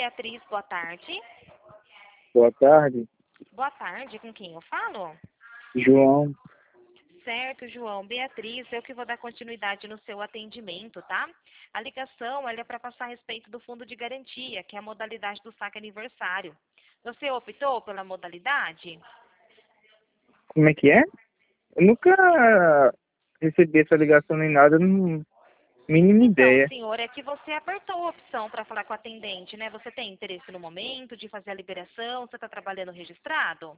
Beatriz, boa tarde. Boa tarde, Boa tarde, com quem eu falo? João. Certo, João. Beatriz, eu que vou dar continuidade no seu atendimento, tá? A ligação ela é para passar a respeito do fundo de garantia, que é a modalidade do saque aniversário. Você optou pela modalidade? Como é que é? Eu nunca recebi essa ligação nem nada, não mínima Então, ideia. senhor, é que você apertou a opção para falar com o atendente, né? Você tem interesse no momento de fazer a liberação? Você está trabalhando registrado?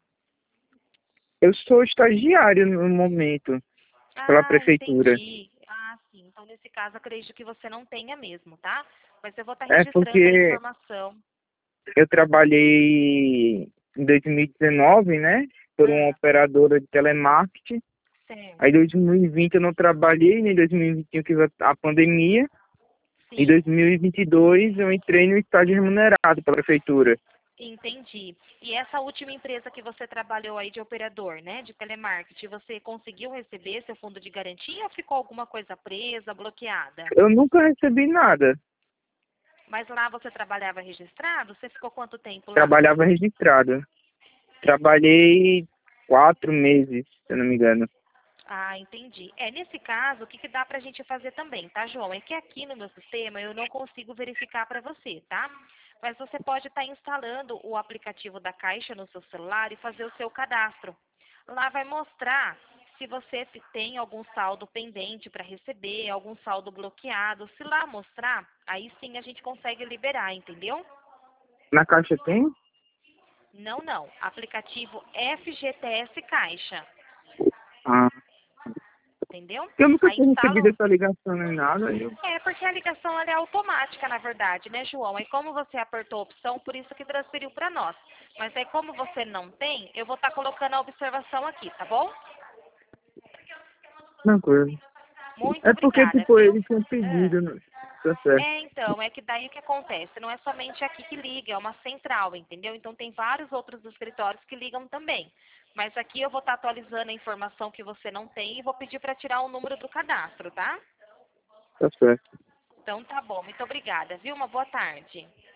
Eu sou estagiário no momento, pela Ah, prefeitura. entendi. Ah, sim. Então, nesse caso, acredito que você não tenha mesmo, tá? Mas eu vou estar É registrando a porque informação. eu trabalhei em 2019, né, por uma Ah, operadora de telemarketing. Aí em certo. 2020 eu não trabalhei, nem em 2021 tive a pandemia. Em Sim, 2022 eu entrei no estágio remunerado pela prefeitura. entendi. E essa última empresa que você trabalhou aí de operador, né, de telemarketing, você conseguiu receber seu fundo de garantia ou ficou alguma coisa presa, bloqueada? Eu nunca recebi nada. Mas lá você trabalhava registrado? Você ficou quanto tempo lá? Trabalhava registrado. Trabalhei 4 meses, se eu não me engano. Ah, entendi. Nesse caso, o que dá pra gente fazer também, tá, João? É que aqui no meu sistema eu não consigo verificar para você, tá? Mas você pode estar instalando o aplicativo da Caixa no seu celular e fazer o seu cadastro. Lá vai mostrar se você tem algum saldo pendente para receber, algum saldo bloqueado. Se lá mostrar, aí sim a gente consegue liberar, entendeu? Na Caixa tem? Não, não. Aplicativo FGTS Caixa, Ah, entendeu? eu nunca Aí tinha recebido instala. essa ligação nem nada. Porque a ligação ela é automática, na verdade, né, João? Aí como você apertou a opção, por isso que transferiu para nós. Mas aí como você não tem, eu vou estar colocando a observação aqui, tá bom? Tranquilo. Muito É porque, obrigada, tipo, viu? eles tinham Ah. pedido, né? Tá certo. Então, é que daí o que acontece? Não é somente aqui que liga, é uma central, entendeu? Então tem vários outros escritórios que ligam também. Mas aqui eu vou estar atualizando a informação que você não tem e vou pedir para tirar o número do cadastro, tá? Tá certo. Então tá bom, muito obrigada, viu? Uma boa tarde.